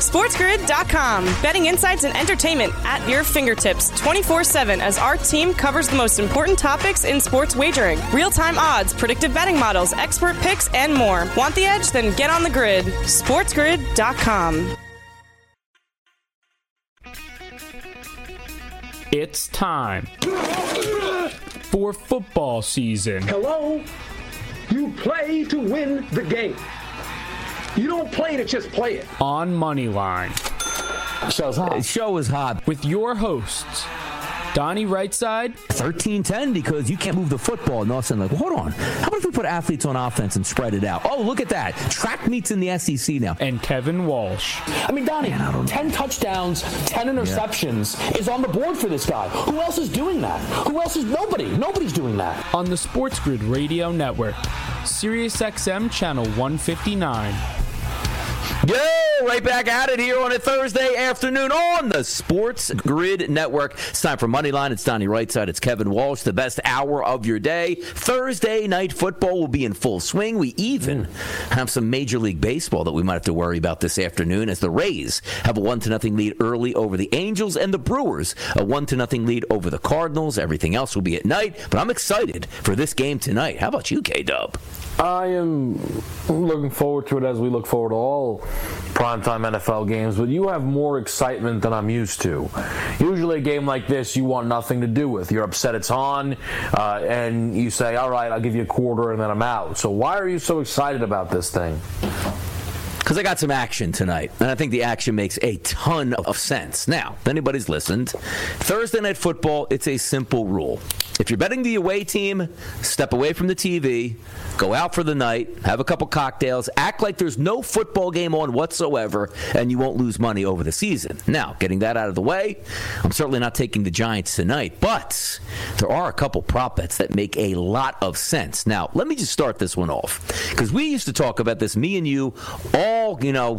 SportsGrid.com. Betting insights and entertainment at your fingertips 24/7 as our team covers the most important topics in sports wagering. Real-time odds, predictive betting models, expert picks, and more. Want the edge? Then get on the grid. SportsGrid.com. It's time for football season. Hello? You play to win the game. You don't play to just play it. On Moneyline. Show's hot. Show is hot. With your hosts, Donnie Rightside. 13-10 because you can't move the football. And all of a sudden, like, hold on. How about if we put athletes on offense and spread it out? Oh, look at that. Track meets in the SEC now. And Kevin Walsh. I mean, Donnie, 10 touchdowns, 10 interceptions is on the board for this guy. Who else is doing that? Who else is? Nobody. Nobody's doing that. On the Sports Grid Radio Network, SiriusXM Channel 159. Yo, right back at it here on a Thursday afternoon on the Sports Grid Network. It's time for Moneyline. It's Donnie Rightside. It's Kevin Walsh. The best hour of your day. Thursday night football will be in full swing. We even have some Major League Baseball that we might have to worry about this afternoon as the Rays have a 1-0 lead early over the Angels and the Brewers a 1-0 lead over the Cardinals. Everything else will be at night, but I'm excited for this game tonight. How about you, K-Dub? I am looking forward to it as we look forward to all primetime NFL games, but you have more excitement than I'm used to. Usually a game like this you want nothing to do with. You're upset it's on, and you say, all right, I'll give you a quarter and then I'm out. So why are you so excited about this thing? Because I got some action tonight, and I think the action makes a ton of sense. Now, if anybody's listened, Thursday Night Football, it's a simple rule. If you're betting the away team, step away from the TV, go out for the night, have a couple cocktails, act like there's no football game on whatsoever, and you won't lose money over the season. Now, getting that out of the way, I'm certainly not taking the Giants tonight, but there are a couple prop bets that make a lot of sense. Now, let me just start this one off, because we used to talk about this, me and you, all,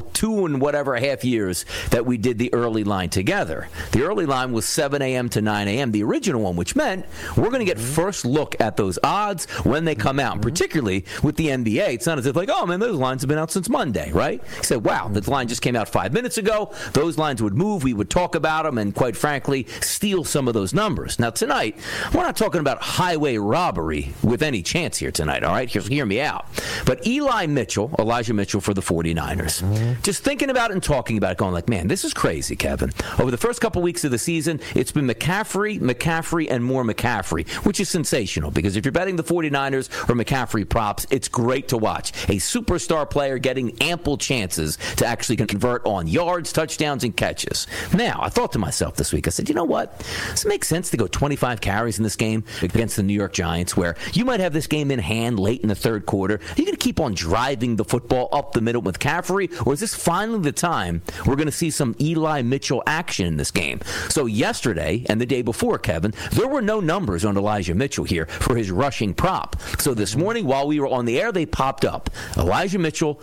2 and whatever half years that we did the early line together. The early line was 7 a.m. to 9 a.m., the original one, which meant we're going to get first look at those odds when they come out, and particularly with the NBA. It's not as if like, oh, man, those lines have been out since Monday, right? You say, wow, the line just came out 5 minutes ago. Those lines would move. We would talk about them and, quite frankly, steal some of those numbers. Now, tonight, we're not talking about highway robbery with any chance here tonight, all right? Hear me out. But Elijah Mitchell for the 49ers. Just thinking about it and talking about it, going like, man, this is crazy, Kevin. Over the first couple weeks of the season, it's been McCaffrey, and more McCaffrey, which is sensational because if you're betting the 49ers or McCaffrey props, it's great to watch. A superstar player getting ample chances to actually convert on yards, touchdowns, and catches. Now, I thought to myself this week, I said, you know what? Does it make sense to go 25 carries in this game against the New York Giants where you might have this game in hand late in the third quarter? Are you going to keep on driving the football up the middle with McCaffrey, or is this finally the time we're going to see some Eli Mitchell action in this game? So yesterday and the day before, Kevin, there were no numbers on Elijah Mitchell here for his rushing prop. So this morning while we were on the air, they popped up. Elijah Mitchell,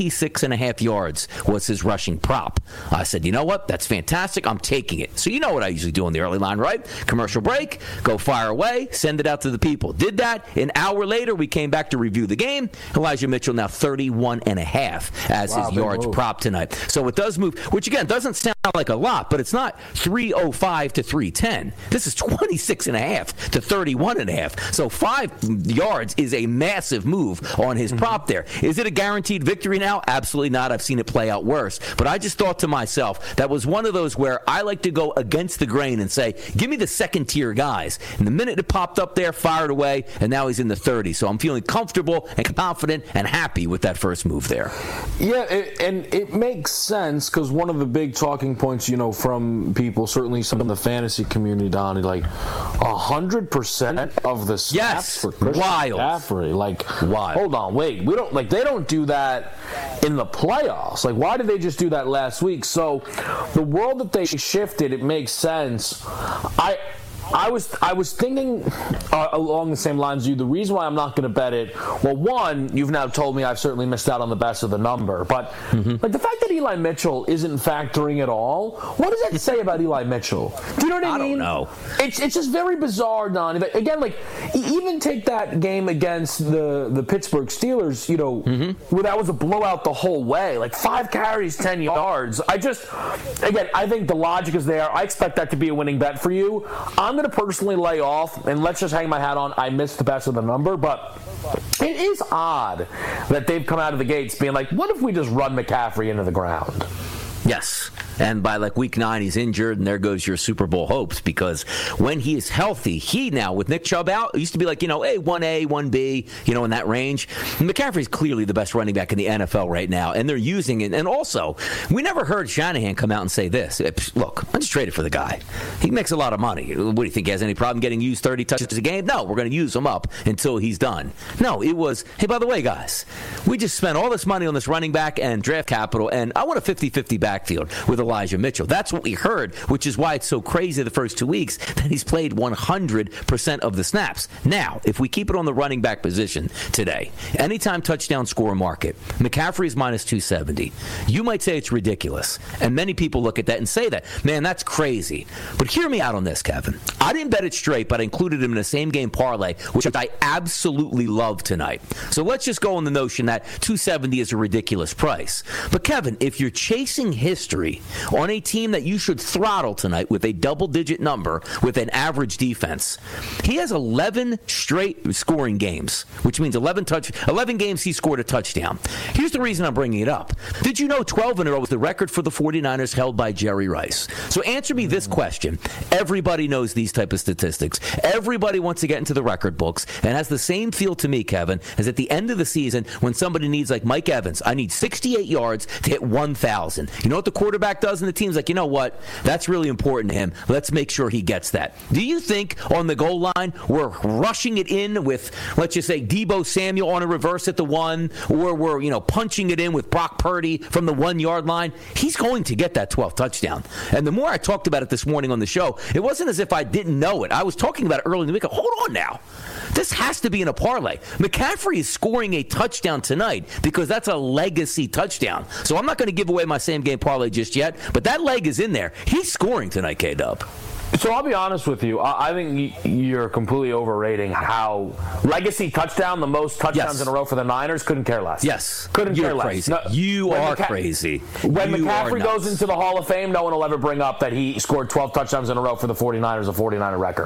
26.5 yards was his rushing prop. I said, you know what? That's fantastic. I'm taking it. So you know what I usually do on the early line, right? Commercial break, go fire away, send it out to the people. Did that. An hour later, we came back to review the game. Elijah Mitchell now 31.5 as his yards prop tonight. So it does move, which again doesn't sound like a lot, but it's not 305 to 310. This is 26.5 to 31.5. So 5 yards is a massive move on his prop there. Is it a guaranteed victory now? Absolutely not. I've seen it play out worse. But I just thought to myself, that was one of those where I like to go against the grain and say, give me the second tier guys. And the minute it popped up there, fired away, and now he's in the 30s. So I'm feeling comfortable and confident and happy with that first move there. Yeah, and it makes sense because one of the big talking points, from people, certainly some in the fantasy community, Donnie, like 100% of the snaps for Christian McCaffrey. Like, wild. Hold on, wait. They don't do that in the playoffs. Like, why did they just do that last week? So the world that they shifted, it makes sense. I was thinking along the same lines as you. The reason why I'm not going to bet it, well, one, you've now told me I've certainly missed out on the best of the number, but like the fact that Eli Mitchell isn't factoring at all, what does that say about Eli Mitchell? Do you know what I mean? I don't know. It's just very bizarre, Don. Again, like even take that game against the Pittsburgh Steelers, where that was a blowout the whole way, like 5 carries, 10 yards. I think the logic is there. I expect that to be a winning bet for you. I'm going to personally lay off, and let's just hang my hat on. I missed the best of the number, but it is odd that they've come out of the gates being like, what if we just run McCaffrey into the ground? Yes. And by like week 9, he's injured, and there goes your Super Bowl hopes, because when he is healthy, he now, with Nick Chubb out, used to be like, hey, 1A, 1B, in that range. McCaffrey's clearly the best running back in the NFL right now, and they're using it. And also, we never heard Shanahan come out and say this. Look, I just traded for the guy. He makes a lot of money. What do you think, he has any problem getting used 30 touches a game? No, we're going to use him up until he's done. No, it was, hey, by the way, guys, we just spent all this money on this running back and draft capital, and I want a 50-50 backfield with Elijah Mitchell. That's what we heard, which is why it's so crazy the first 2 weeks that he's played 100% of the snaps. Now, if we keep it on the running back position today, anytime touchdown score market, McCaffrey's minus 270. You might say it's ridiculous, and many people look at that and say that, man, that's crazy. But hear me out on this, Kevin. I didn't bet it straight, but I included him in a same-game parlay, which I absolutely love tonight. So let's just go on the notion that 270 is a ridiculous price. But Kevin, if you're chasing history on a team that you should throttle tonight with a double-digit number with an average defense, he has 11 straight scoring games, which means 11 games he scored a touchdown. Here's the reason I'm bringing it up. Did you know 12 in a row was the record for the 49ers held by Jerry Rice? So answer me this question. Everybody knows these type of statistics. Everybody wants to get into the record books and has the same feel to me, Kevin, as at the end of the season when somebody needs, like Mike Evans, I need 68 yards to hit 1,000. You know what the quarterback does, and the team's like, you know what? That's really important to him. Let's make sure he gets that. Do you think on the goal line we're rushing it in with, let's just say, Deebo Samuel on a reverse at the 1, or we're, punching it in with Brock Purdy from the 1-yard line? He's going to get that 12th touchdown. And the more I talked about it this morning on the show, it wasn't as if I didn't know it. I was talking about it early in the week. Hold on now. This has to be in a parlay. McCaffrey is scoring a touchdown tonight because that's a legacy touchdown. So I'm not going to give away my same-game parlay just yet, but that leg is in there. He's scoring tonight, K-Dub. So I'll be honest with you. I think you're completely overrating how legacy touchdown, the most touchdowns in a row for the Niners, couldn't care less. Yes. Couldn't care less. Crazy. No, you are crazy. When McCaffrey goes into the Hall of Fame, no one will ever bring up that he scored 12 touchdowns in a row for the 49ers, a 49er record.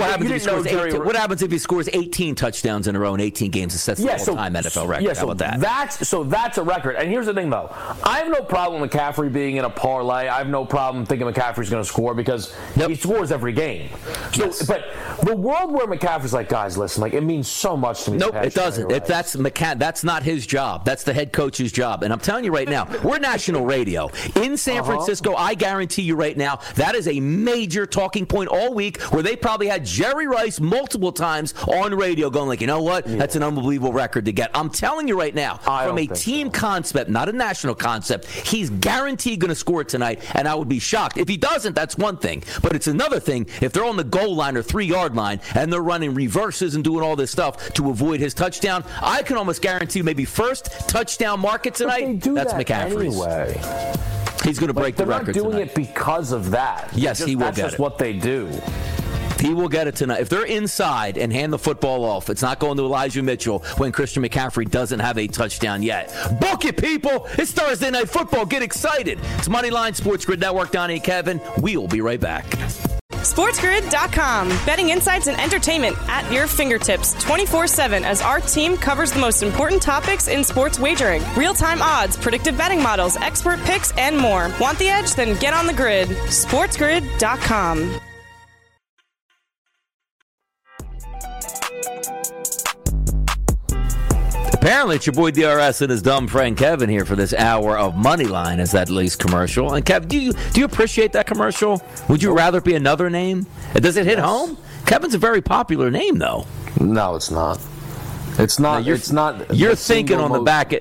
What happens if he scores 18 touchdowns in a row in 18 games and sets the all-time NFL record? How about that? That's a record. And here's the thing, though. I have no problem with McCaffrey being in a parlay. I have no problem thinking McCaffrey's going to score because he scores every game. So, but the world where McCaffrey's like, guys, listen, like, it means so much to me. Nope, it doesn't. That's not his job. That's the head coach's job. And I'm telling you right now, we're national radio in San Francisco. I guarantee you right now, that is a major talking point all week, where they probably had Jerry Rice multiple times on radio going like, you know what? Yeah. That's an unbelievable record to get. I'm telling you right now, from a team concept, not a national concept, he's guaranteed going to score tonight, and I would be shocked. If he doesn't, that's one thing. But it's another thing if they're on the goal line or 3-yard line and they're running reverses and doing all this stuff to avoid his touchdown. I can almost guarantee maybe first touchdown market tonight. That's McCaffrey's. Anyway. He's going to break the record tonight. They're not doing it because of that. Yes, he will get it. That's just what they do. He will get it tonight. If they're inside and hand the football off, it's not going to Elijah Mitchell when Christian McCaffrey doesn't have a touchdown yet. Book it, people. It's Thursday Night Football. Get excited. It's Moneyline Sports Grid Network. Donnie and Kevin. We'll be right back. SportsGrid.com. Betting insights and entertainment at your fingertips 24/7 as our team covers the most important topics in sports wagering. Real-time odds, predictive betting models, expert picks, and more. Want the edge? Then get on the grid. SportsGrid.com. Apparently, it's your boy DRS and his dumb friend Kevin here for this hour of Moneyline as that least commercial. And Kev, do you appreciate that commercial? Would you rather be another name? Does it hit home? Kevin's a very popular name, though. No, it's not. It's not. No, it's not. You're thinking on the back.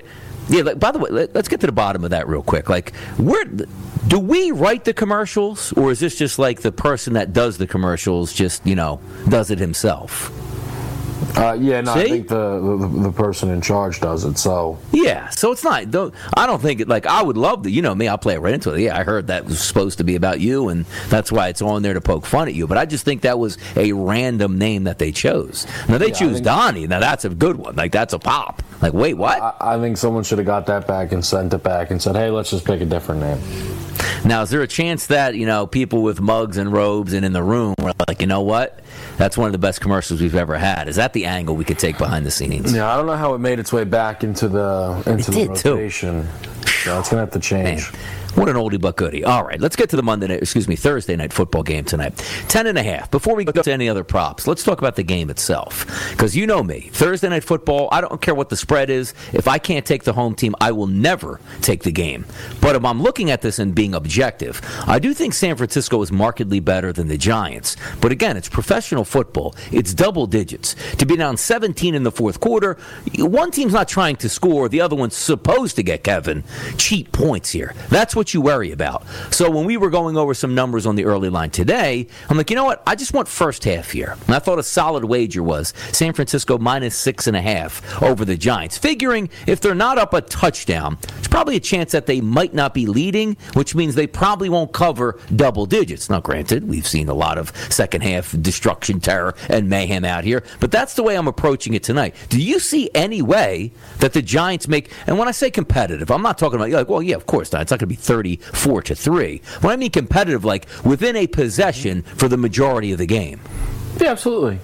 Yeah, by the way, let's get to the bottom of that real quick. Like, do we write the commercials, or is this just like the person that does the commercials just, does it himself? I think the person in charge does it. So yeah, so it's not. I don't think I would love to. Me, I'll play it right into it. Yeah, I heard that was supposed to be about you, and that's why it's on there to poke fun at you. But I just think that was a random name that they chose. Now they choose Donnie. Now that's a good one. That's a pop. Wait, what? I think someone should have got that back and sent it back and said, hey, let's just pick a different name. Now, is there a chance that, people with mugs and robes and in the room were like, you know what? That's one of the best commercials we've ever had. Is that the angle we could take behind the scenes? Yeah, I don't know how it made its way back into the rotation. So it's going to have to change. Man. What an oldie but goodie. All right, let's get to the Thursday night football game tonight. 10.5. Before we go to any other props, let's talk about the game itself. Because you know me, Thursday night football, I don't care what the spread is. If I can't take the home team, I will never take the game. But if I'm looking at this and being objective, I do think San Francisco is markedly better than the Giants. But again, it's professional football. It's double digits. To be down 17 in the fourth quarter, one team's not trying to score, the other one's supposed to get, Kevin, cheap points here. That's what you worry about. So when we were going over some numbers on the early line today, I'm like, you know what? I just want first half here. And I thought a solid wager was San Francisco minus 6.5 over the Giants. Figuring if they're not up a touchdown, there's probably a chance that they might not be leading, which means they probably won't cover double digits. Now, granted, we've seen a lot of second half destruction, terror, and mayhem out here, but that's the way I'm approaching it tonight. Do you see any way that the Giants make, and when I say competitive, I'm not talking about, well, yeah, of course not. It's not going to be 34-3. When I mean competitive, within a possession for the majority of the game. Yeah, absolutely.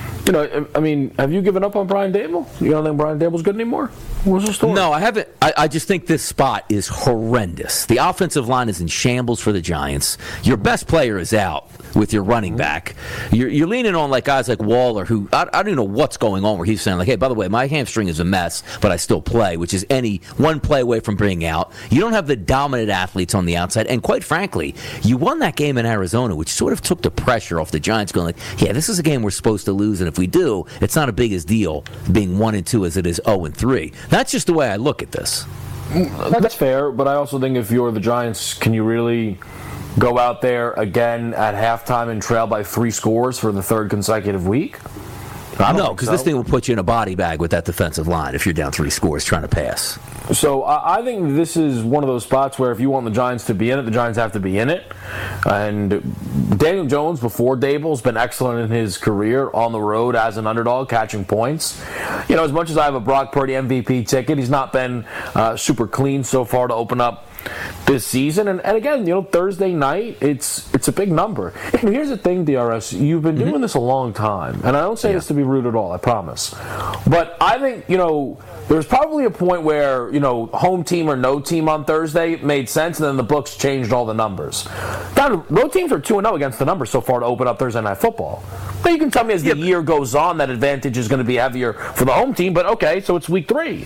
Have you given up on Brian Daboll? You don't think Brian Daboll's good anymore? What's the story? No, I haven't. I just think this spot is horrendous. The offensive line is in shambles for the Giants. Your best player is out with your running back. You're leaning on guys like Waller, who I don't even know what's going on, where he's saying hey, by the way, my hamstring is a mess, but I still play, which is any one play away from being out. You don't have the dominant athletes on the outside, and quite frankly, you won that game in Arizona, which sort of took the pressure off the Giants, going yeah, this is a game we're supposed to lose, and if we do, it's not as big a deal being 1-2 as it is 0-3. That's just the way I look at this. That's fair, but I also think if you're the Giants, can you really go out there again at halftime and trail by 3 scores for the third consecutive week? No, because this thing will put you in a body bag with that defensive line if you're down 3 scores trying to pass. So I think this is one of those spots where if you want the Giants to be in it, the Giants have to be in it. And Daniel Jones, before Daboll's been excellent in his career on the road as an underdog, catching points. As much as I have a Brock Purdy MVP ticket, he's not been super clean so far to open up this season. And again, Thursday night, it's a big number. And here's the thing, DRS, you've been doing this a long time. And I don't say this to be rude at all, I promise. But I think, there's probably a point where, home team or no team on Thursday made sense, and then the books changed all the numbers. God, road teams are 2-0 against the numbers so far to open up Thursday Night Football. Now, you can tell me as the year goes on that advantage is going to be heavier for the home team, but okay, so it's week 3.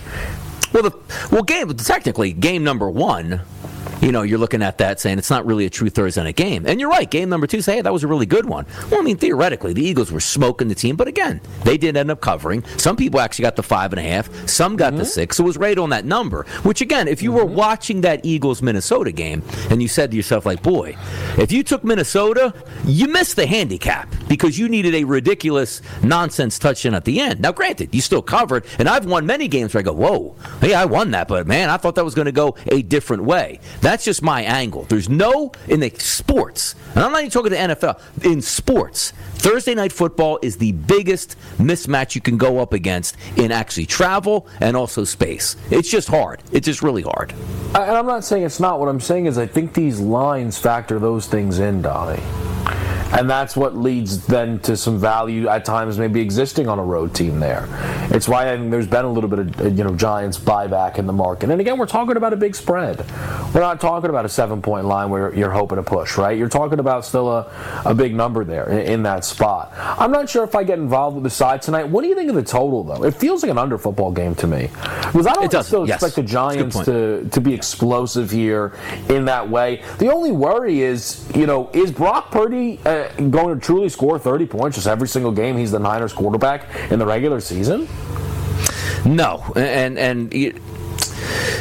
Technically, game number 1, you're looking at that saying it's not really a true Thursday night game. And you're right, game number 2, say, hey, that was a really good one. Well, theoretically, the Eagles were smoking the team, but again, they did end up covering. Some people actually got the 5.5, some got the 6. It was right on that number, which again, if you were watching that Eagles-Minnesota game and you said to yourself, boy, if you took Minnesota, you missed the handicap because you needed a ridiculous nonsense touchdown at the end. Now, granted, you still covered, and I've won many games where I go, whoa, hey, I won that, but man, I thought that was going to go a different way. That's just my angle. There's in the sports, and I'm not even talking to NFL, in sports, Thursday night football is the biggest mismatch you can go up against in actually travel and also space. It's just hard. It's just really hard. And I'm not saying it's not. What I'm saying is I think these lines factor those things in, Donnie. And that's what leads then to some value at times maybe existing on a road team there. It's why I think there's been a little bit of Giants buyback in the market. And again, we're talking about a big spread. We're not talking about a 7-point line where you're hoping to push, right? You're talking about still a big number there in that spot. I'm not sure if I get involved with the side tonight. What do you think of the total, though? It feels like an under football game to me. Because I don't still expect the Giants to be explosive here in that way. The only worry is, is Brock Purdy going to truly score 30 points just every single game he's the Niners quarterback in the regular season? No, and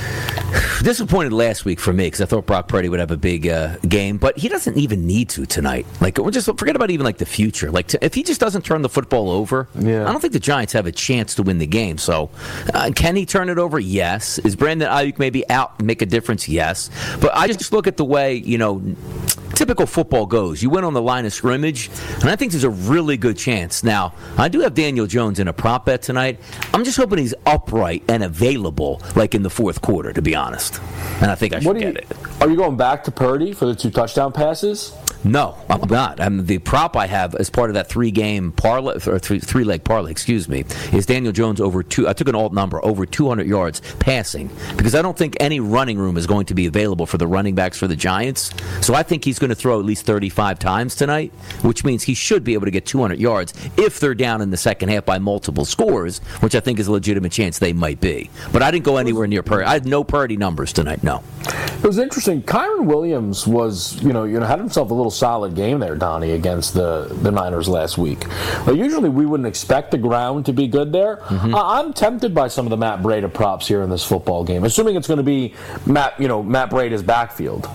Disappointed last week for me because I thought Brock Purdy would have a big game, but he doesn't even need to tonight. Like, we'll just forget about even like the future. Like, if he just doesn't turn the football over, I don't think the Giants have a chance to win the game. So, can he turn it over? Yes. Is Brandon Ayuk maybe out, make a difference? Yes. But I just look at the way, typical football goes. You win on the line of scrimmage, and I think there's a really good chance. Now, I do have Daniel Jones in a prop bet tonight. I'm just hoping he's upright and available, like in the fourth quarter, to be honest. And I think I should get it. Are you going back to Purdy for the 2 touchdown passes? No, I'm not. The prop I have as part of that 3-game parlay, or 3-leg parlay, is Daniel Jones over 2. I took an alt number, over 200 yards passing, because I don't think any running room is going to be available for the running backs for the Giants. So I think he's going to throw at least 35 times tonight, which means he should be able to get 200 yards if they're down in the second half by multiple scores, which I think is a legitimate chance they might be. But I didn't go anywhere near Purdy. I had no Purdy numbers tonight, no. It was interesting. Kyren Williams was, had himself a little solid game there, Donnie, against the Niners last week. Usually we wouldn't expect the ground to be good there. Mm-hmm. I'm tempted by some of the Matt Breida props here in this football game, assuming it's going to be Matt Breida's backfield.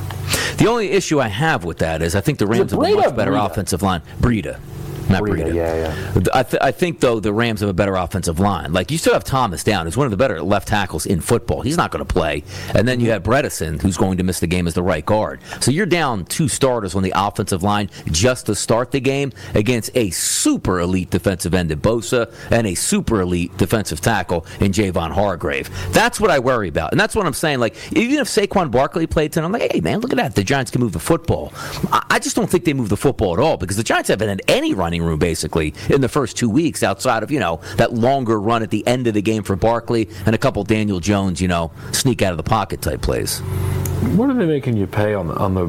The only issue I have with that is I think the Rams have a much better offensive line. Breida. Not Breida. Yeah. I think, though, the Rams have a better offensive line. Like, you still have Thomas down, who's one of the better left tackles in football. He's not going to play. And then you have Bredesen, who's going to miss the game as the right guard. So you're down 2 starters on the offensive line just to start the game against a super elite defensive end in Bosa and a super elite defensive tackle in Javon Hargrave. That's what I worry about. And that's what I'm saying. Like, even if Saquon Barkley played tonight, I'm like, hey, man, look at that. The Giants can move the football. I just don't think they move the football at all because the Giants haven't had any running room basically in the first 2 weeks outside of that longer run at the end of the game for Barkley and a couple Daniel Jones sneak out of the pocket type plays. What are they making you pay on the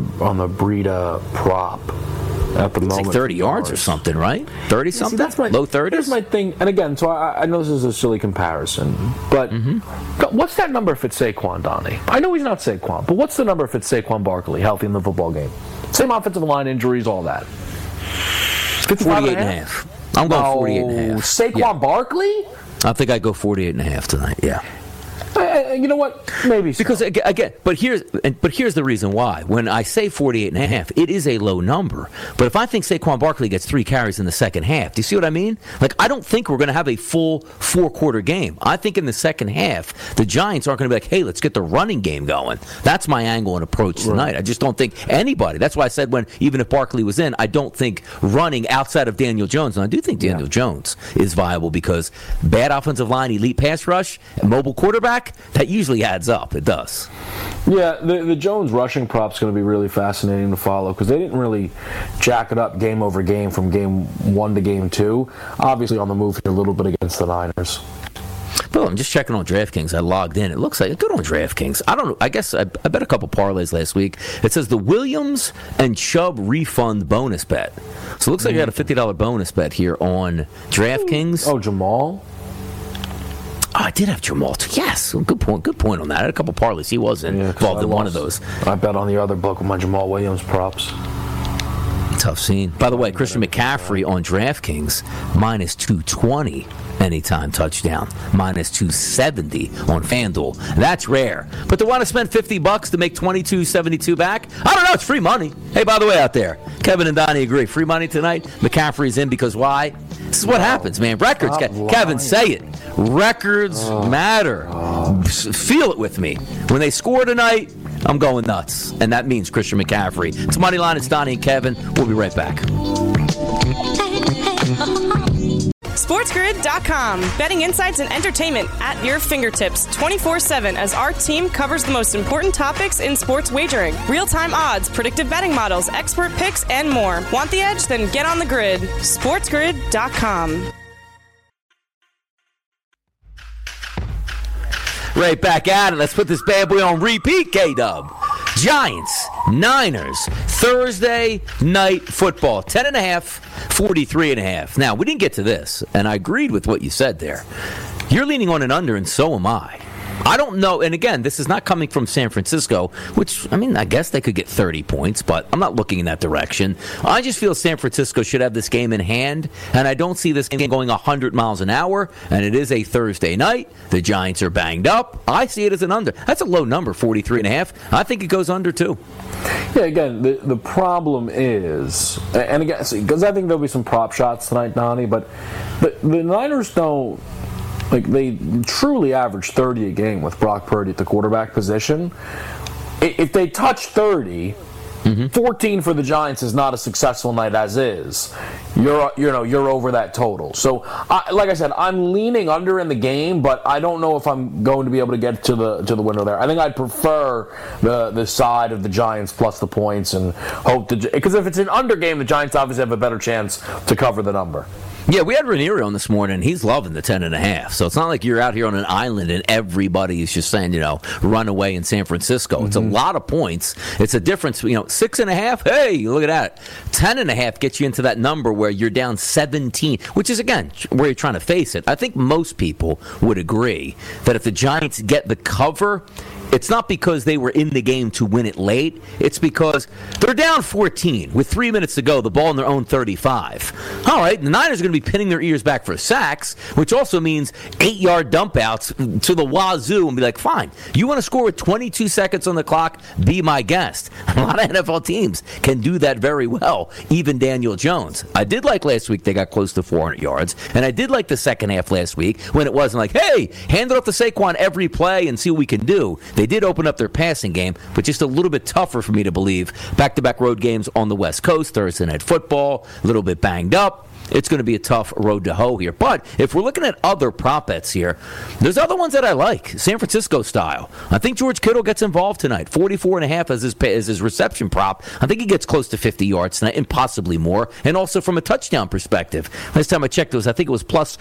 Breida prop at the moment? It's like 30 yards or something, right? 30 something? Low 30s? Here's my thing, and again, so I know this is a silly comparison, but what's that number if it's Saquon, Donnie? I know he's not Saquon, but what's the number if it's Saquon Barkley healthy in the football game? Same offensive line injuries, all that. 48.5. I'm going 48.5. Saquon Barkley? I think I go 48.5 tonight. Yeah. You know what? Maybe so. Because again, but here's the reason why. When I say 48.5, it is a low number. But if I think Saquon Barkley gets 3 carries in the second half, do you see what I mean? Like, I don't think we're going to have a full 4-quarter game. I think in the second half, the Giants aren't going to be like, hey, let's get the running game going. That's my angle and approach tonight. Right. I just don't think anybody. That's why I said even if Barkley was in, I don't think running outside of Daniel Jones. And I do think Daniel Jones is viable because bad offensive line, elite pass rush, and mobile quarterback. That usually adds up. It does. Yeah, the Jones rushing prop's going to be really fascinating to follow because they didn't really jack it up game over game from game 1 to game 2. Obviously on the move here a little bit against the Niners. Well, I'm just checking on DraftKings. I logged in. It looks like good on DraftKings. I don't know. I guess I bet a couple parlays last week. It says the Williams and Chubb refund bonus bet. So it looks like you had a $50 bonus bet here on DraftKings. Oh, Jamal? Oh, I did have Jamal. Yes, good point. Good point on that. I had a couple parlays. He was involved in one of those. I bet on the other book with my Jamal Williams props. Tough scene. By the way, Christian McCaffrey on DraftKings minus 220 anytime touchdown, minus 270 on FanDuel. That's rare. But to want to spend $50 to make $22.72 back, I don't know. It's free money. Hey, by the way, out there, Kevin and Donnie agree. Free money tonight. McCaffrey's in because why? This is what happens, man. Records, Kevin, say it. Records matter. Feel it with me. When they score tonight, I'm going nuts. And that means Christian McCaffrey. It's Moneyline. It's Donnie and Kevin. We'll be right back. SportsGrid.com. Betting insights and entertainment at your fingertips 24/7 as our team covers the most important topics in sports wagering. Real-time odds, predictive betting models, expert picks, and more. Want the edge? Then get on the grid. SportsGrid.com. Right back at it. Let's put this bad boy on repeat, K-Dub. Giants, Niners, Thursday night football. 10.5, 43.5. Now, we didn't get to this, and I agreed with what you said there. You're leaning on an under, and so am I. I don't know, and again, this is not coming from San Francisco, which, I mean, I guess they could get 30 points, but I'm not looking in that direction. I just feel San Francisco should have this game in hand, and I don't see this game going 100 miles an hour, and it is a Thursday night. The Giants are banged up. I see it as an under. That's a low number, 43.5. I think it goes under, too. Yeah, again, the problem is, and again, because I think there'll be some prop shots tonight, Donnie, but the Niners don't, like, they truly average 30 a game with Brock Purdy at the quarterback position. If they touch 30, 14 for the Giants is not a successful night as is. You're over that total. So, like I said, I'm leaning under in the game, but I don't know if I'm going to be able to get to the window there. I think I'd prefer the side of the Giants plus the points and hope because if it's an under game, the Giants obviously have a better chance to cover the number. Yeah, we had Ranieri on this morning. He's loving the 10.5. So it's not like you're out here on an island and everybody is just saying, run away in San Francisco. It's a lot of points. It's a difference. 6.5. Hey, look at that. 10.5 gets you into that number where you're down 17, which is, again, where you're trying to face it. I think most people would agree that if the Giants get the cover, it's not because they were in the game to win it late. It's because they're down 14 with 3 minutes to go, the ball in their own 35. All right, the Niners are going to be pinning their ears back for sacks, which also means 8-yard dump outs to the wazoo and be like, fine, you want to score with 22 seconds on the clock? Be my guest. A lot of NFL teams can do that very well, even Daniel Jones. I did like last week they got close to 400 yards, and I did like the second half last week when it wasn't like, hey, hand it off to Saquon every play and see what we can do. They did open up their passing game, but just a little bit tougher for me to believe. Back-to-back road games on the West Coast, Thursday night football, a little bit banged up. It's going to be a tough road to hoe here. But if we're looking at other prop bets here, there's other ones that I like, San Francisco style. I think George Kittle gets involved tonight. 44.5 as his reception prop. I think he gets close to 50 yards tonight and possibly more. And also from a touchdown perspective. Last time I checked, I think it was plus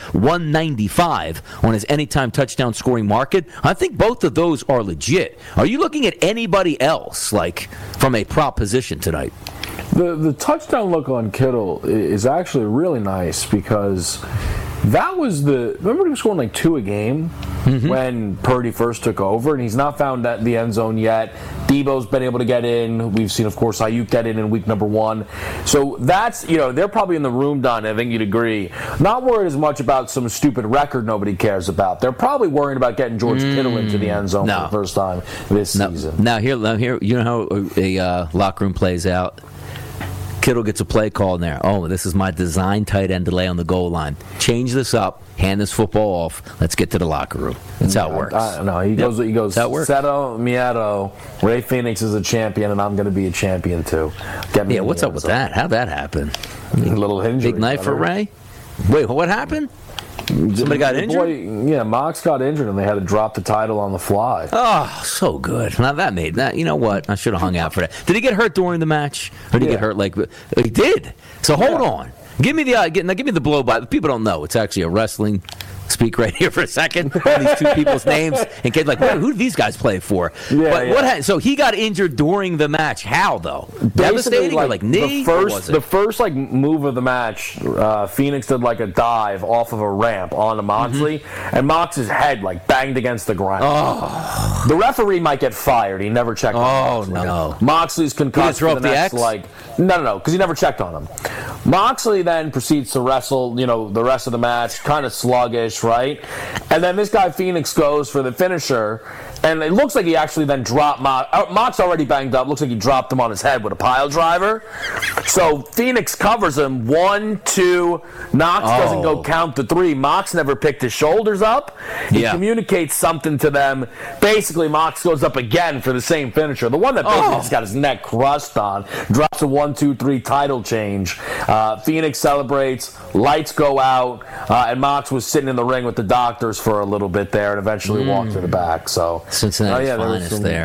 195 on his anytime touchdown scoring market. I think both of those are legit. Are you looking at anybody else, like, from a prop position tonight? The touchdown look on Kittle is actually really nice because that was remember he was scoring like 2 a game when Purdy first took over, and he's not found that the end zone yet. Debo's been able to get in. We've seen, of course, Ayuk get in week number 1. So that's, they're probably in the room, Don, I think you'd agree, not worried as much about some stupid record nobody cares about. They're probably worried about getting George Kittle into the end zone for the first time this season. Now, here, you know how a locker room plays out? Kittle gets a play call in there. Oh, this is my design tight end delay on the goal line. Change this up. Hand this football off. Let's get to the locker room. That's how it works. He goes, Seto, Mieto, Ray Phoenix is a champion, and I'm going to be a champion too. What's up with that? How'd that happen? A little injury. Big night for Ray? Wait, what happened? Somebody got injured? Mox got injured, and they had to drop the title on the fly. Oh, so good. Now that made that. You know what? I should have hung out for that. Did he get hurt during the match, or did he get hurt he did? So hold on. Give me the blow by. People don't know it's actually a wrestling speak right here for a second on these two people's names and get like, who do these guys play for? So he got injured during the match. How though? Devastating or like knee? The first move of the match, Phoenix did like a dive off of a ramp onto Moxley, and Mox's head banged against the ground. Oh. The referee might get fired. He never checked on Moxley. No. Moxley's concussed for the next No, because he never checked on him. Moxley then proceeds to wrestle, the rest of the match, kind of sluggish, right? And then this guy Phoenix goes for the finisher, and it looks like he actually then dropped Mox. Mox already banged up. Looks like he dropped him on his head with a pile driver. So Phoenix covers him. 1, 2. Knox doesn't go count the 3. Mox never picked his shoulders up. He communicates something to them. Basically, Mox goes up again for the same finisher. The one that basically got his neck crushed on. Drops a 1, 2, 3 title change. Phoenix celebrates. Lights go out. And Mox was sitting in the ring with the doctors for a little bit there and eventually walked to the back. So Cincinnati's finest there.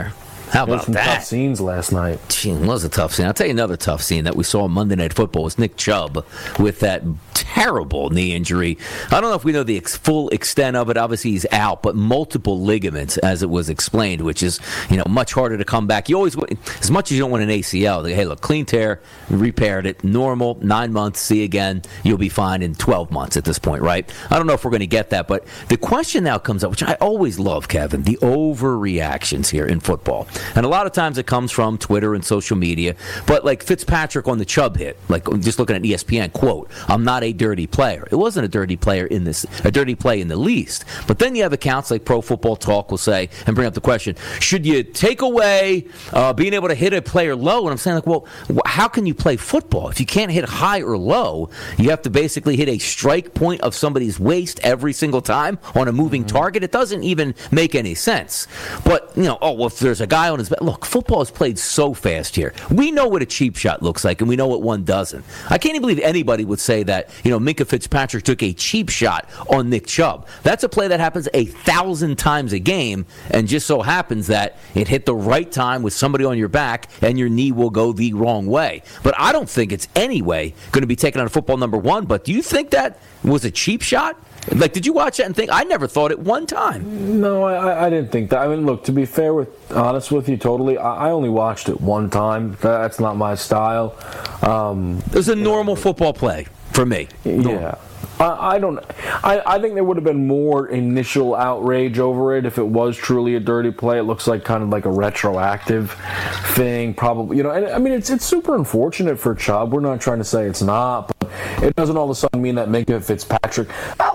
How about that? Tough scenes last night. Gee, it was a tough scene. I'll tell you another tough scene that we saw on Monday Night Football was Nick Chubb with that terrible knee injury. I don't know if we know the full extent of it. Obviously, he's out, but multiple ligaments, as it was explained, which is much harder to come back. You always, as much as you don't want an ACL, hey, look, clean tear, repaired it, normal, 9 months, see again, you'll be fine in 12 months at this point, right? I don't know if we're going to get that, but the question now comes up, which I always love, Kevin, the overreactions here in football. And a lot of times it comes from Twitter and social media, but like Fitzpatrick on the Chubb hit, like just looking at ESPN, quote, "I'm not a dirty player." It wasn't a dirty play in the least. But then you have accounts like Pro Football Talk will say and bring up the question, should you take away being able to hit a player low? And I'm saying, like, well, how can you play football? If you can't hit high or low, you have to basically hit a strike point of somebody's waist every single time on a moving target. It doesn't even make any sense. But, if there's a guy on his back, look, football is played so fast here. We know what a cheap shot looks like, and we know what one doesn't. I can't even believe anybody would say that, Minkah Fitzpatrick took a cheap shot on Nick Chubb. That's a play that happens 1,000 times a game, and just so happens that it hit the right time with somebody on your back, and your knee will go the wrong way. But I don't think it's any way going to be taken out of football number one. But do you think that was a cheap shot? Like, did you watch that and think, I never thought it one time? No, I didn't think that. I mean, look, to be honest with you, totally, I only watched it one time. That's not my style. It was a normal football play for me. Yeah. I think there would have been more initial outrage over it if it was truly a dirty play. It looks like kind of like a retroactive thing, probably. And I mean, it's super unfortunate for Chubb. We're not trying to say it's not, but it doesn't all of a sudden mean that Minkah Fitzpatrick.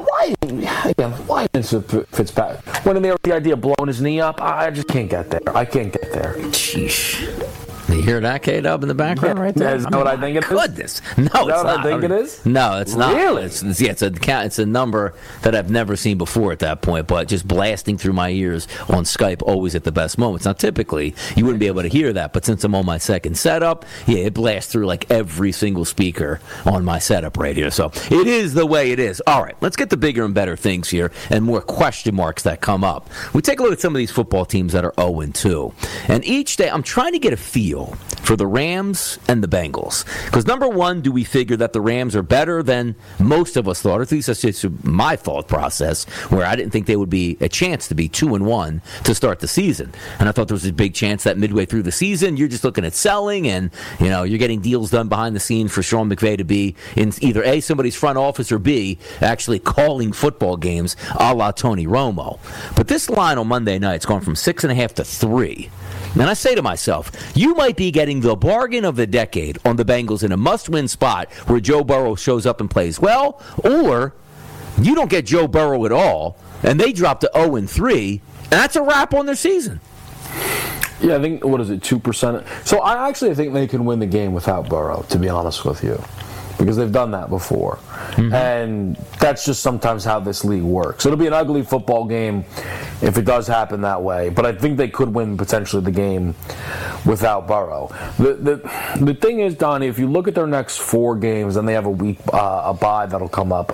Why is Fitzpatrick? When the idea of blowing his knee up, I just can't get there. I can't get there. Sheesh. You hear that, K-Dub, in the background right there? Is that what I think it is? Goodness. No, it's not. What I think it is? No, it's not. Really? It's a number that I've never seen before at that point, but just blasting through my ears on Skype always at the best moments. Now, typically, you wouldn't be able to hear that, but since I'm on my second setup, it blasts through like every single speaker on my setup right here. So it is the way it is. All right, let's get the bigger and better things here and more question marks that come up. We take a look at some of these football teams that are 0-2. And each day, I'm trying to get a feel for the Rams and the Bengals. Because number one, do we figure that the Rams are better than most of us thought? Or at least that's just my thought process, where I didn't think they would be a chance to be 2-1 to start the season. And I thought there was a big chance that midway through the season, you're just looking at selling and, you're getting deals done behind the scenes for Sean McVay to be in either A, somebody's front office, or B, actually calling football games a la Tony Romo. But this line on Monday night's gone from 6.5 to 3. And I say to myself, you might be getting the bargain of the decade on the Bengals in a must-win spot where Joe Burrow shows up and plays well, or you don't get Joe Burrow at all, and they drop to 0-3, and that's a wrap on their season. Yeah, I think, 2%? So I actually think they can win the game without Burrow, to be honest with you, because they've done that before. Mm-hmm. And that's just sometimes how this league works. It'll be an ugly football game if it does happen that way, but I think they could win potentially the game without Burrow. The thing is, Donnie, if you look at their next 4 games, and they have a bye that'll come up,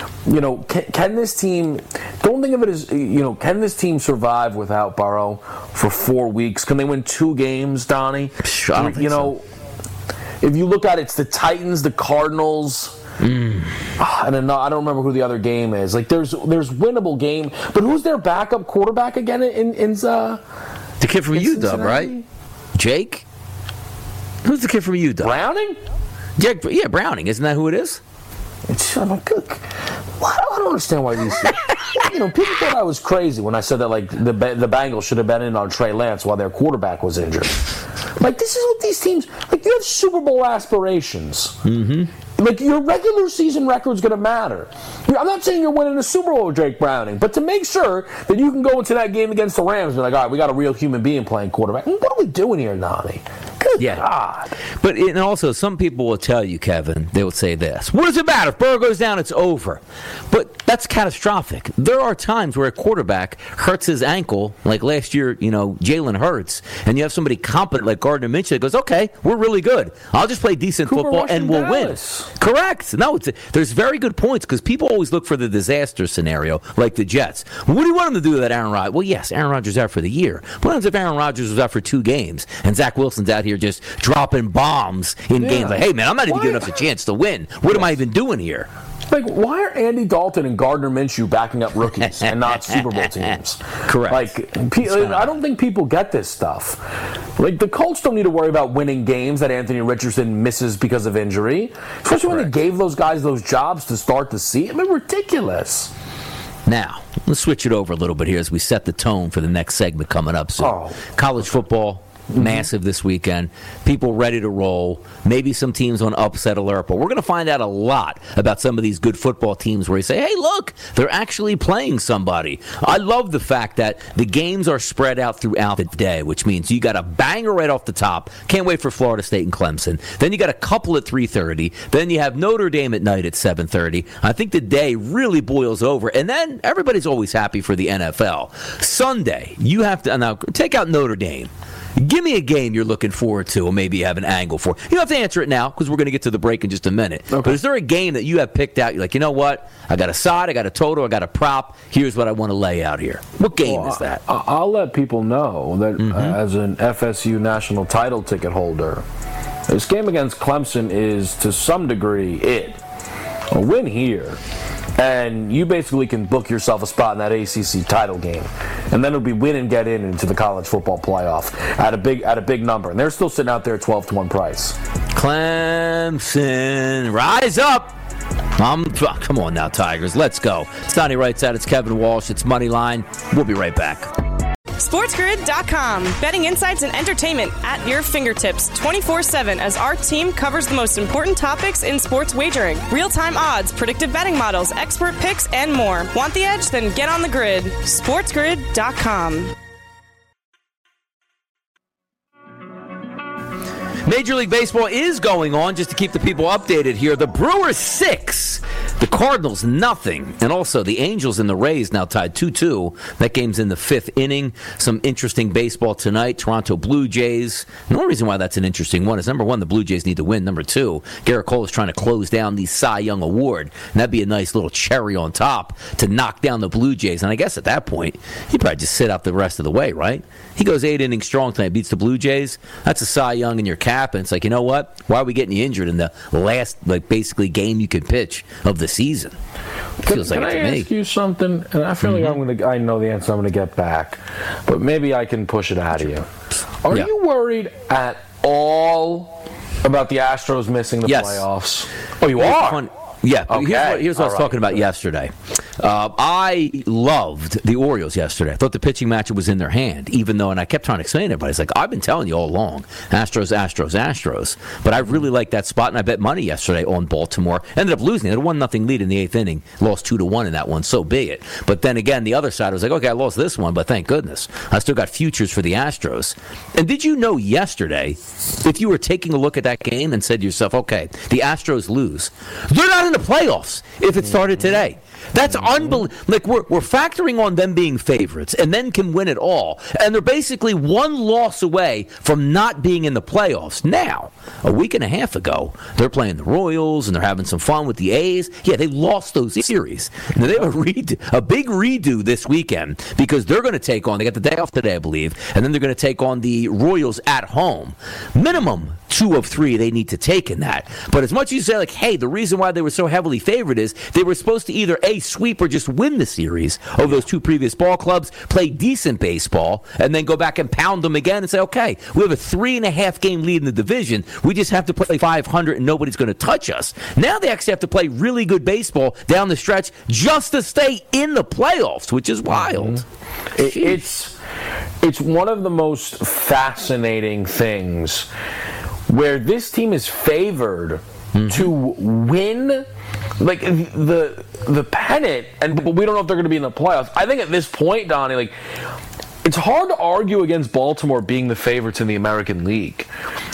can this team, don't think of it as, can this team survive without Burrow for 4 weeks? Can they win 2 games, Donnie? I don't think so. If you look at it, it's the Titans, the Cardinals, and I don't remember who the other game is. Like, there's winnable game, but who's their backup quarterback again in the kid from UW, right? Jake? Who's the kid from UW? Browning? Yeah, Browning. Isn't that who it is? I don't understand why these people thought I was crazy when I said that, like, the Bengals should have been in on Trey Lance while their quarterback was injured. Like, this is what these teams, like, you have Super Bowl aspirations. Mm-hmm. Like, your regular season record's going to matter. I'm not saying you're winning a Super Bowl with Jake Browning, but to make sure that you can go into that game against the Rams and be like, all right, we got a real human being playing quarterback. What are we doing here, Nani? Good God. But and also, some people will tell you, Kevin, they will say this: what does it matter? If Burrow goes down, it's over. But that's catastrophic. There are times where a quarterback hurts his ankle, like last year, Jalen Hurts, and you have somebody competent like Gardner Minshew that goes, okay, we're really good. I'll just play decent football and we'll win. Correct. No, there's very good points because people always look for the disaster scenario, like the Jets. What do you want them to do with that Aaron Rodgers? Well, yes, Aaron Rodgers is out for the year. What happens if Aaron Rodgers was out for 2 games and Zach Wilson's out here just dropping bombs in games? Like, hey, man, I'm not even giving us a chance to win. What am I even doing here? Like, why are Andy Dalton and Gardner Minshew backing up rookies and not Super Bowl teams? Correct. I don't think people get this stuff. Like, the Colts don't need to worry about winning games that Anthony Richardson misses because of injury, especially when they gave those guys those jobs to start the season. I mean, ridiculous. Now, let's switch it over a little bit here as we set the tone for the next segment coming up soon. College football. Massive this weekend. People ready to roll. Maybe some teams on upset alert. But we're going to find out a lot about some of these good football teams where you say, hey, look, they're actually playing somebody. I love the fact that the games are spread out throughout the day, which means you got a banger right off the top. Can't wait for Florida State and Clemson. Then you got a couple at 3:30. Then you have Notre Dame at night at 7:30. I think the day really boils over. And then everybody's always happy for the NFL. Sunday, you have to now take out Notre Dame. Give me a game you're looking forward to, or maybe you have an angle for. You don't have to answer it now because we're going to get to the break in just a minute. Okay. But is there a game that you have picked out? You're like, you know what? I got a side, I got a total, I got a prop. Here's what I want to lay out here. What game is that? I'll let people know that as an FSU national title ticket holder, this game against Clemson is to some degree it. A win here, and you basically can book yourself a spot in that ACC title game, and then it'll be win and get into the college football playoff at a big number, and they're still sitting out there at 12-1 price. Clemson, rise up! Come on now, Tigers, let's go. Sonny writes out. It's Kevin Walsh. It's Moneyline. We'll be right back. SportsGrid.com. Betting insights and entertainment at your fingertips 24/7 as our team covers the most important topics in sports wagering. Real-time odds, predictive betting models, expert picks, and more. Want the edge? Then get on the grid. SportsGrid.com. Major League Baseball is going on, just to keep the people updated here. The Brewers 6, the Cardinals nothing, and also the Angels and the Rays now tied 2-2. That game's in the 5th inning. Some interesting baseball tonight. Toronto Blue Jays. The only reason why that's an interesting one is, number one, the Blue Jays need to win. Number two, Garrett Cole is trying to close down the Cy Young Award, and that'd be a nice little cherry on top to knock down the Blue Jays. And I guess at that point, he'd probably just sit out the rest of the way, right? He goes 8 innings strong tonight, beats the Blue Jays. That's a Cy Young in your cap. And it's like, you know what? Why are we getting you injured in the last, basically game you could pitch of the season? Feels like it to me. Can I ask you something? And I feel like I know the answer I'm going to get back, but maybe I can push it out of you. Are you worried at all about the Astros missing the playoffs? Oh, you are? Yeah, okay. Here's what I was talking about yesterday. I loved the Orioles yesterday. I thought the pitching matchup was in their hand, even though, and I kept trying to explain to everybody, it's like, I've been telling you all along, Astros. But I really liked that spot, and I bet money yesterday on Baltimore. Ended up losing. They had a 1-0 lead in the 8th inning. Lost 2-1 in that one, so be it. But then again, the other side, I was like, okay, I lost this one, but thank goodness. I still got futures for the Astros. And did you know yesterday, if you were taking a look at that game and said to yourself, okay, the Astros lose, they're not in the playoffs if it started today. That's unbelievable. Like, we're factoring on them being favorites and then can win it all. And they're basically one loss away from not being in the playoffs. Now, a week and a half ago, they're playing the Royals and they're having some fun with the A's. Yeah, they lost those series. Now, they have a big redo this weekend because they're going to take on, they got the day off today, I believe, and then they're going to take on the Royals at home. Minimum 2 of 3 they need to take in that. But as much as you say, like, hey, the reason why they were so heavily favored is they were supposed to either sweep or just win the series of those 2 previous ball clubs, play decent baseball, and then go back and pound them again and say, okay, we have a 3.5 game lead in the division. We just have to play 500 and nobody's going to touch us. Now they actually have to play really good baseball down the stretch just to stay in the playoffs, which is wild. It's one of the most fascinating things where this team is favored to win like the pennant, but we don't know if they're going to be in the playoffs. I think at this point, Donnie, like, it's hard to argue against Baltimore being the favorites in the American League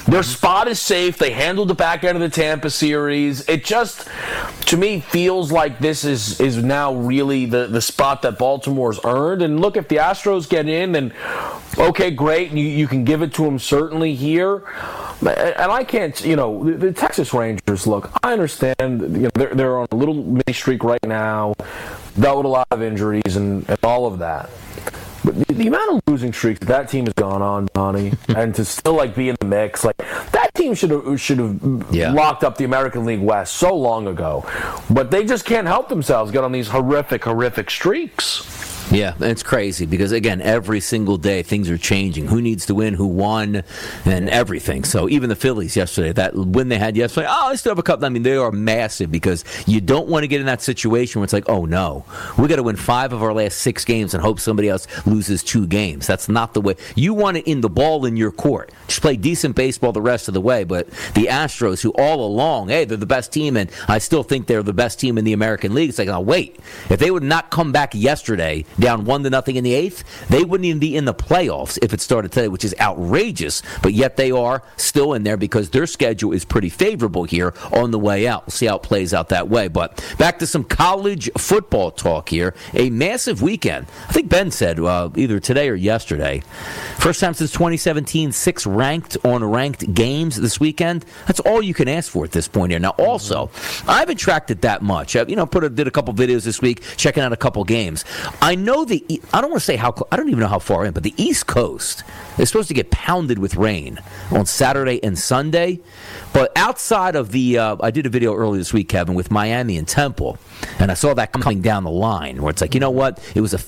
Their spot is safe. They handled the back end of the Tampa series. It just, to me, feels like this is now really the spot that Baltimore's earned. And look, if the Astros get in, then okay, great. You can give it to them certainly here. And I can't, the Texas Rangers, look, I understand, they're on a little mini streak right now, dealt with a lot of injuries and all of that. But the amount of losing streaks that team has gone on, Donnie, and to still be in the mix, that team should have locked up the American League West so long ago. But they just can't help themselves get on these horrific streaks. Yeah, it's crazy because, again, every single day things are changing. Who needs to win, who won, and everything. So even the Phillies yesterday, that win they had yesterday, they still have a cup. I mean, they are massive because you don't want to get in that situation where it's like, oh, no, we got to win 5 of our last 6 games and hope somebody else loses 2 games. That's not the way. You want it in the ball in your court. Just play decent baseball the rest of the way. But the Astros, who all along, hey, they're the best team, and I still think they're the best team in the American League. It's like, oh, wait. If they would not come back yesterday down 1-0 in the 8th, they wouldn't even be in the playoffs if it started today, which is outrageous. But yet they are still in there because their schedule is pretty favorable here on the way out. We'll see how it plays out that way. But back to some college football talk here. A massive weekend. I think Ben said either today or yesterday. First time since 2017, 6 ranked on ranked games this weekend. That's all you can ask for at this point here. Now, also, I haven't tracked it that much. Did a couple videos this week, checking out a couple games. I know I don't want to say I don't even know how far in, but the East Coast is supposed to get pounded with rain on Saturday and Sunday. But outside of I did a video earlier this week, Kevin, with Miami and Temple, and I saw that coming down the line where it's like, you know what? It was a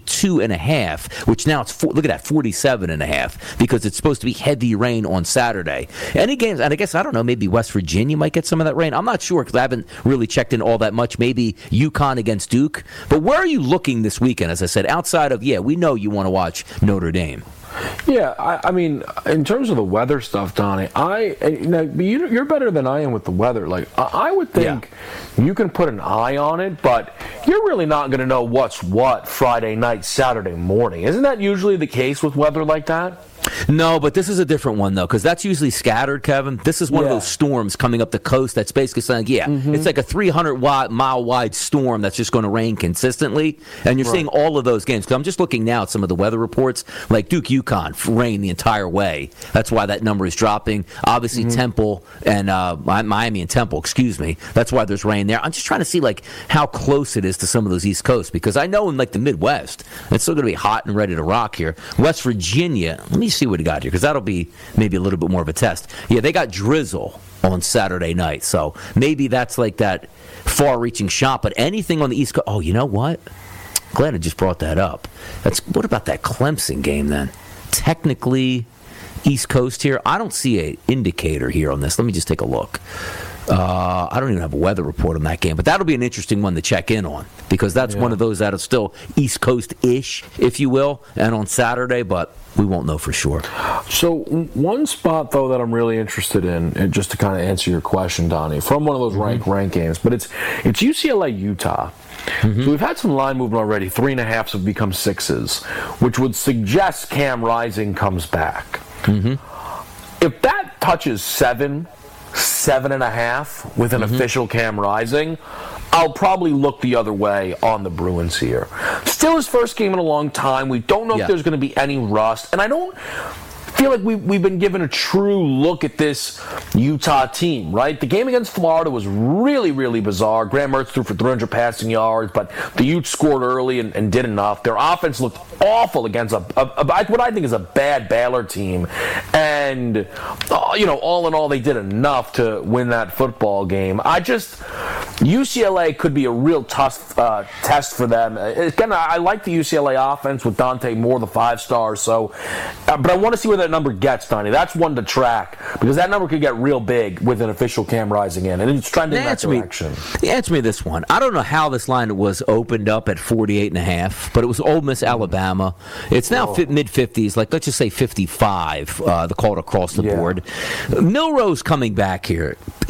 52.5, which now it's, look at that, 47.5, because it's supposed to be heavy rain on Saturday. Any games, and I guess, I don't know, maybe West Virginia might get some of that rain. I'm not sure because I haven't really checked in all that much. Maybe UConn against Duke. But where are you looking this weekend, as I said, outside of, we know you want to watch Notre Dame. Yeah, I mean, in terms of the weather stuff, Donnie, you're better than I am with the weather. I would think you can put an eye on it, but you're really not going to know what's what Friday night, Saturday morning. Isn't that usually the case with weather like that? No, but this is a different one, though, because that's usually scattered, Kevin. This is one of those storms coming up the coast that's basically saying, it's like a 300-mile wide storm that's just going to rain consistently, and you're seeing all of those games. Because I'm just looking now at some of the weather reports, like Duke, UConn, rain the entire way. That's why that number is dropping. Obviously, Temple and Miami and Temple, that's why there's rain there. I'm just trying to see, how close it is to some of those East Coast, because I know in, the Midwest, it's still going to be hot and ready to rock here. West Virginia, let me see what he got here, because that'll be maybe a little bit more of a test. Yeah, they got drizzle on Saturday night, so maybe that's that far-reaching shot. But anything on the East Coast, oh, you know what? Glad I just brought that up. What about that Clemson game then? Technically, East Coast here. I don't see an indicator here on this. Let me just take a look. I don't even have a weather report on that game, but that'll be an interesting one to check in on, because that's one of those that are still East Coast-ish, if you will, and on Saturday, but we won't know for sure. So one spot, though, that I'm really interested in, and just to kind of answer your question, Donnie, from one of those ranked games, but it's UCLA-Utah. So we've had some line movement already. 3.5s have become 6s, which would suggest Cam Rising comes back. If that touches 7.5 with an official Cam Rising, I'll probably look the other way on the Bruins here. Still his first game in a long time. We don't know if there's going to be any rust, and I don't feel like we've been given a true look at this Utah team, right? The game against Florida was really, really bizarre. Graham Mertz threw for 300 passing yards, but the Utes scored early and did enough. Their offense looked awful against what I think is a bad Baylor team. And, all in all, they did enough to win that football game. UCLA could be a real tough test for them. Again, I like the UCLA offense with Dante Moore, the 5-star. So, but I want to see where that number gets, Donnie. That's one to track, because that number could get real big with an official Cam Rising in, and it's trending in that direction. Answer me this one. I don't know how this line was opened up at 48.5, but it was Ole Miss, Alabama. It's now mid-50s, let's just say 55, the call across the board. Milrose coming back here.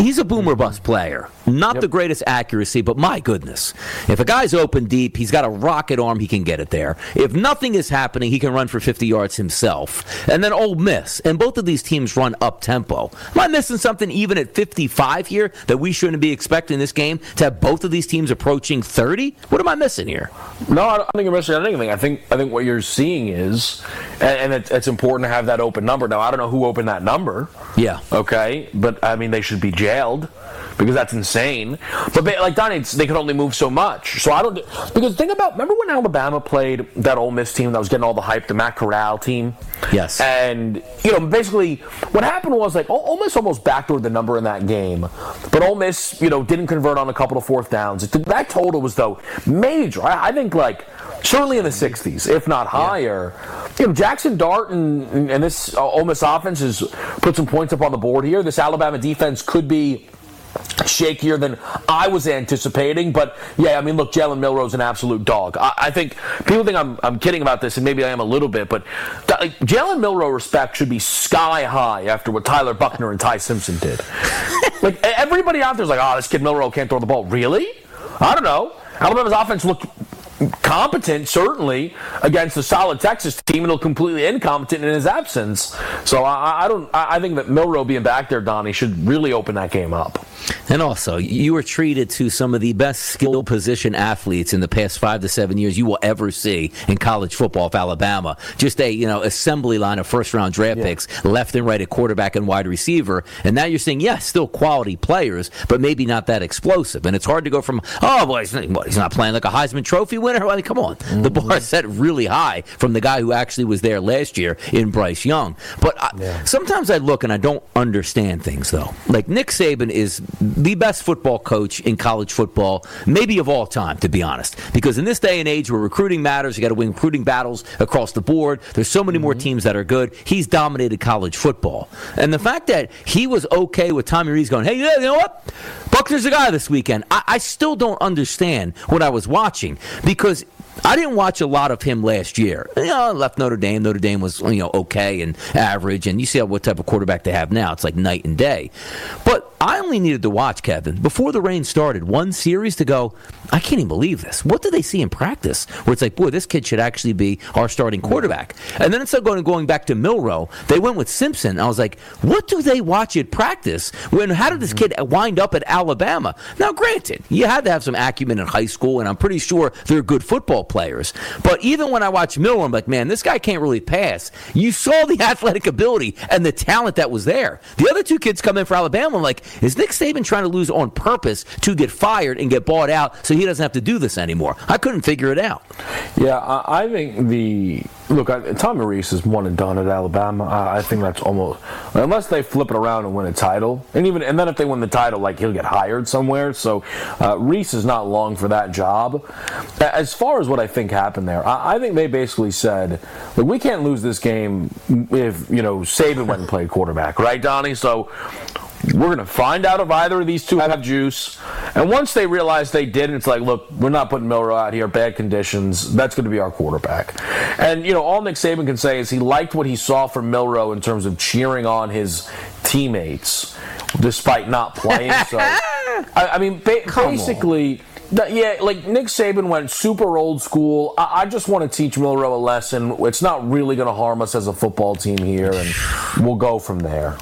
he's a boomer bust player. Not the greatest accuracy, but my goodness. If a guy's open deep, he's got a rocket arm, he can get it there. If nothing is happening, he can run for 50 yards himself. And then Ole Miss, and both of these teams run up-tempo. Am I missing something even at 55 here that we shouldn't be expecting this game to have both of these teams approaching 30? What am I missing here? No, I don't think you're missing anything. I think what you're seeing is, and it's important to have that open number. Now, I don't know who opened that number. Yeah. Okay, but, I mean, they should be jailed. Because that's insane. But like Donnie, they could only move so much. So I don't. Because think about, remember when Alabama played that Ole Miss team that was getting all the hype, the Matt Corral team? Yes. And, basically what happened was like Ole Miss almost backdoored the number in that game. But Ole Miss, didn't convert on a couple of fourth downs. That total was, though, major. I think, like, certainly in the 60s, if not higher. Yeah. Jackson Dart and this Ole Miss offense has put some points up on the board here. This Alabama defense could be shakier than I was anticipating, but yeah, I mean, look, Jalen Milroe's an absolute dog. I think people think I'm kidding about this, and maybe I am a little bit, but Jalen Milroe respect should be sky high after what Tyler Buckner and Ty Simpson did. Like, everybody out there's like, oh, this kid Milroe can't throw the ball. Really? I don't know. Alabama's offense looked competent, certainly, against a solid Texas team, and he'll completely incompetent in his absence. So I think that Milroe being back there, Donnie, should really open that game up. And also, you were treated to some of the best skill position athletes in the past 5 to 7 years you will ever see in college football of Alabama. Just a assembly line of first-round draft picks, left and right at quarterback and wide receiver. And now you're saying, yes, still quality players, but maybe not that explosive. And it's hard to go from, oh, boy, he's not playing like a Heisman Trophy winner? I mean, come on. The bar is set really high from the guy who actually was there last year in Bryce Young. But sometimes I look and I don't understand things, though. Like, Nick Saban is the best football coach in college football, maybe of all time, to be honest. Because in this day and age where recruiting matters, you got to win recruiting battles across the board. There's so many more teams that are good. He's dominated college football. And the fact that he was okay with Tommy Rees going, hey, you know what? Buckner's the guy this weekend. I still don't understand what I was watching, because I didn't watch a lot of him last year. Left Notre Dame. Notre Dame was, okay and average. And you see what type of quarterback they have now. It's like night and day. But I only needed to watch, Kevin, before the rain started, one series to go, I can't even believe this. What did they see in practice? Where it's like, boy, this kid should actually be our starting quarterback. And then instead of going back to Milroe, they went with Simpson. I was like, what do they watch at practice? How did this kid wind up at Alabama? Now, granted, you had to have some acumen in high school, and I'm pretty sure they're good football players. But even when I watch Milroe, I'm like, man, this guy can't really pass. You saw the athletic ability and the talent that was there. The other two kids come in for Alabama, I'm like, is Nick Saban trying to lose on purpose to get fired and get bought out so he doesn't have to do this anymore? I couldn't figure it out. Yeah, I think Tommy Rees is one and done at Alabama. I think that's almost, unless they flip it around and win a title, and then if they win the title, like, he'll get hired somewhere. So Rees is not long for that job. As far as what I think happened there, I think they basically said, look, we can't lose this game if Saban went and played quarterback, right, Donnie? So we're going to find out if either of these two have juice. And once they realize they did, it's like, look, we're not putting Milroe out here, bad conditions. That's going to be our quarterback. And, all Nick Saban can say is he liked what he saw from Milroe in terms of cheering on his teammates despite not playing. So, I mean, basically, yeah, like, Nick Saban went super old school. I just want to teach Milroe a lesson. It's not really going to harm us as a football team here, and we'll go from there.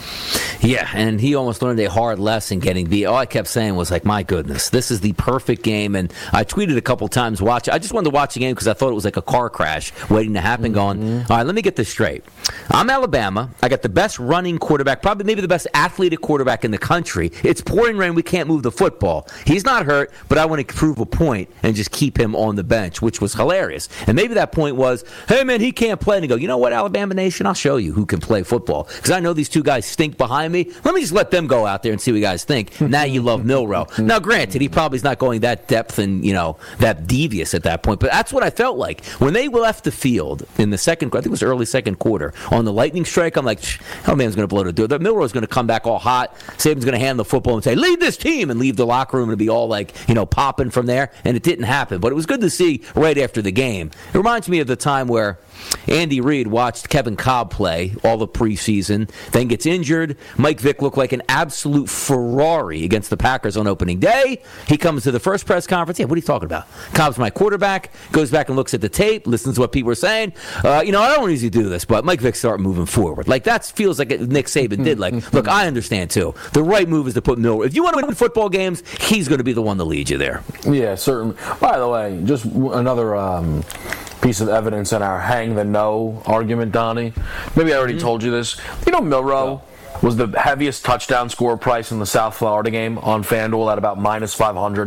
Yeah, and he almost learned a hard lesson getting beat. All I kept saying was, like, my goodness, this is the perfect game. And I tweeted a couple times, I just wanted to watch the game because I thought it was like a car crash waiting to happen, going, all right, let me get this straight. I'm Alabama. I got the best running quarterback, probably maybe the best athletic quarterback in the country. It's pouring rain. We can't move the football. He's not hurt, but I want to prove a point and just keep him on the bench, which was hilarious. And maybe that point was, hey, man, he can't play. And you go, you know what, Alabama Nation, I'll show you who can play football. Because I know these two guys stink behind me. Let me just let them go out there and see what you guys think. Now you love Milroe. Now, granted, he probably is not going that depth and, that devious at that point. But that's what I felt like. When they left the field in the second, I think it was early second quarter, on the lightning strike, I'm like, oh, man's going to blow the door. Milroe's going to come back all hot. Saban's going to hand the football and say, lead this team, and leave the locker room and be all like, popping from there. And it didn't happen. But it was good to see right after the game. It reminds me of the time where Andy Reid watched Kevin Cobb play all the preseason, then gets injured. Mike Vick looked like an absolute Ferrari against the Packers on opening day. He comes to the first press conference. Yeah, what are you talking about? Cobb's my quarterback. Goes back and looks at the tape, listens to what people are saying. I don't usually do this, but Mike Vick started moving forward. Like, that feels like Nick Saban did. Like, look, I understand, too. The right move is to put Miller. If you want to win football games, he's going to be the one to lead you there. Yeah, certainly. By the way, just another piece of evidence in our hang the no argument, Donnie. Maybe I already told you this. You know, Milroe was the heaviest touchdown score price in the South Florida game on FanDuel at about minus 500.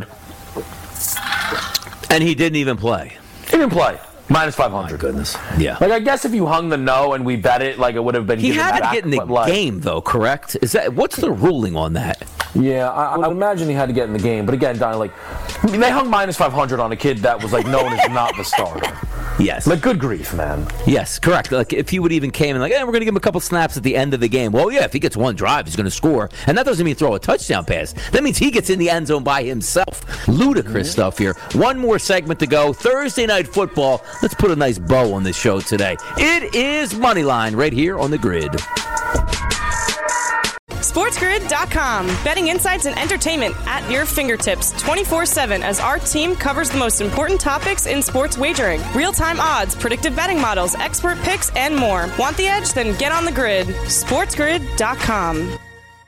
And he didn't even play. He didn't play. Minus 500. My goodness. Yeah. Like, I guess if you hung the no and we bet it, like, it would have been. He had to get in the game, though, correct? What's the ruling on that? Yeah, I would imagine he had to get in the game. But again, Donnie, like, they hung minus 500 on a kid that was, like, known as not the starter. Yes. Like, good grief, man. Yes, correct. Like, if he would even came and, like, hey, we're going to give him a couple snaps at the end of the game. Well, yeah, if he gets one drive, he's going to score. And that doesn't mean throw a touchdown pass. That means he gets in the end zone by himself. Ludicrous stuff here. One more segment to go. Thursday Night Football. Let's put a nice bow on this show today. It is Moneyline right here on the Grid. SportsGrid.com. Betting insights and entertainment at your fingertips 24/7 as our team covers the most important topics in sports wagering. Real-time odds, predictive betting models, expert picks, and more. Want the edge? Then get on the grid. SportsGrid.com.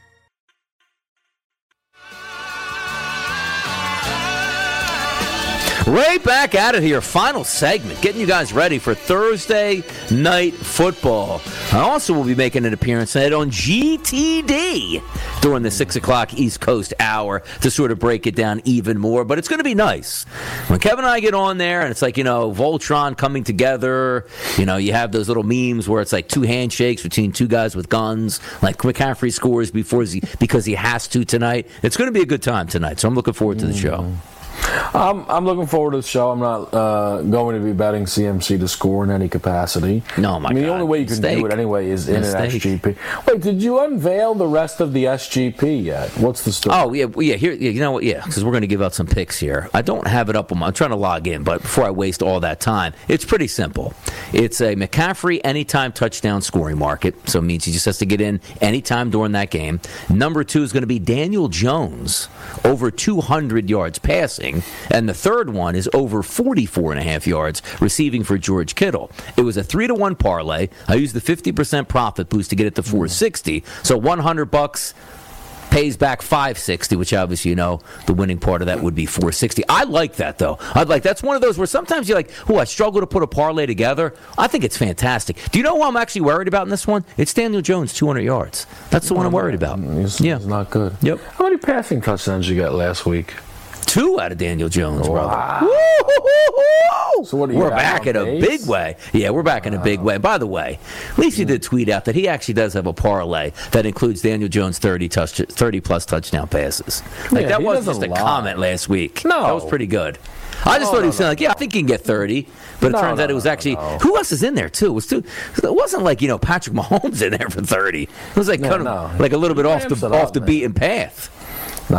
Right back at it here. Final segment. Getting you guys ready for Thursday Night Football. I also will be making an appearance tonight on GTD during the 6 o'clock East Coast hour to sort of break it down even more. But it's going to be nice. When Kevin and I get on there and it's like, Voltron coming together. You have those little memes where it's like two handshakes between two guys with guns. Like McCaffrey scores because he has to tonight. It's going to be a good time tonight. So I'm looking forward to the show. I'm looking forward to the show. I'm not going to be betting CMC to score in any capacity. No, my God. The only way you can do it anyway is in an SGP. Wait, did you unveil the rest of the SGP yet? What's the story? Oh, yeah. Here, you know what? Yeah, because we're going to give out some picks here. I don't have it up I'm trying to log in, but before I waste all that time, it's pretty simple. It's a McCaffrey anytime touchdown scoring market, so it means he just has to get in anytime during that game. Number 2 is going to be Daniel Jones over 200 yards passing. And the third one is over 44.5 yards receiving for George Kittle. It was a 3-to-1 parlay. I used the 50% profit boost to get it to 460. So $100 pays back $560, which obviously the winning part of that would be $460. I like that though. That's one of those where sometimes you're like, I struggle to put a parlay together. I think it's fantastic. Do you know who I'm actually worried about in this one? It's Daniel Jones, 200 yards. That's the one I'm worried about. He's not good. Yep. How many passing touchdowns you got last week? 2 out of Daniel Jones, brother. Wow. So what are you we're back in a big way. Yeah, we're back in a big way. By the way, Lacey did tweet out that he actually does have a parlay that includes Daniel Jones 30-plus touchdown passes. That wasn't just a comment last week. No. That was pretty good. I just thought he was saying, I think he can get 30. But it turns out it was actually... Who else is in there, too? It wasn't like, Patrick Mahomes in there for 30. It was like like a little bit off the beaten path. No,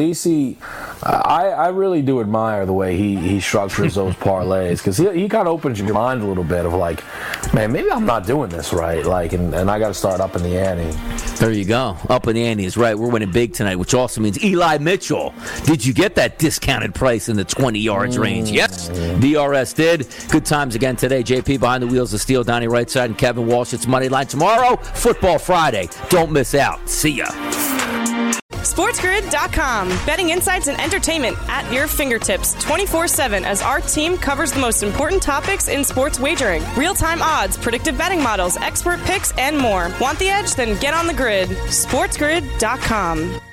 I really do admire the way he structures those parlays because he kind of opens your mind a little bit of like, man, maybe I'm not doing this right, and I got to start up in the ante. There you go. Up in the ante is right. We're winning big tonight, which also means Eli Mitchell. Did you get that discounted price in the 20 yards range? Yes, DRS did. Good times again today. JP behind the wheels of steel, Donnie Rightside, and Kevin Walsh. It's Moneyline tomorrow. Football Friday. Don't miss out. See ya. SportsGrid.com. Betting insights and entertainment at your fingertips 24/7 as our team covers the most important topics in sports wagering. Real-time odds, predictive betting models, expert picks, and more. Want the edge? Then get on the grid. SportsGrid.com.